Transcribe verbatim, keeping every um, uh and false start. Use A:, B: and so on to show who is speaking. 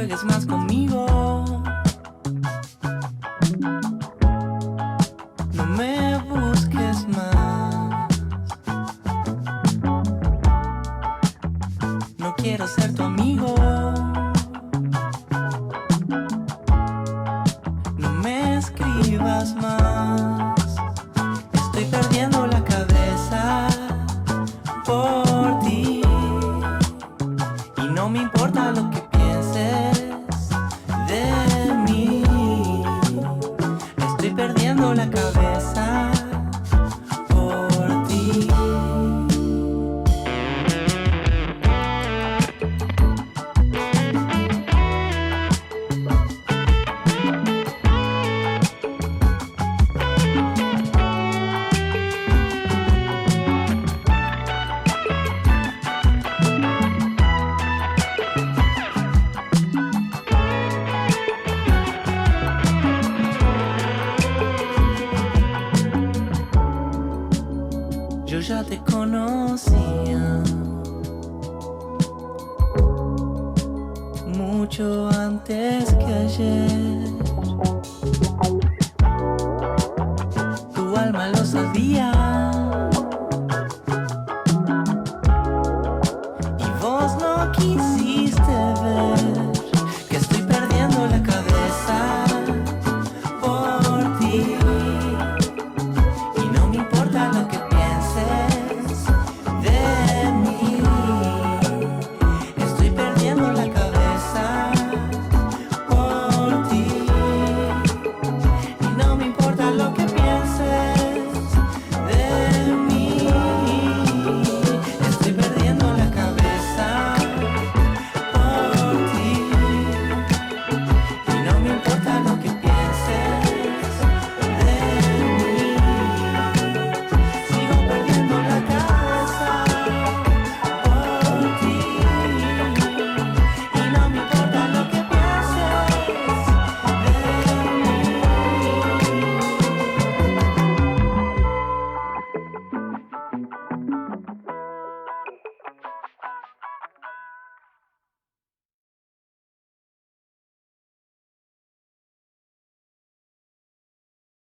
A: juegues más conmigo. No me busques más. No quiero ser tu amigo. No me escribas más. Estoy perdiendo la cabeza por ti. Y no me importa lo que pienses de mí. Estoy perdiendo la cabeza por ti. Yo ya te conocía mucho antes que ayer. Tu alma lo sabía.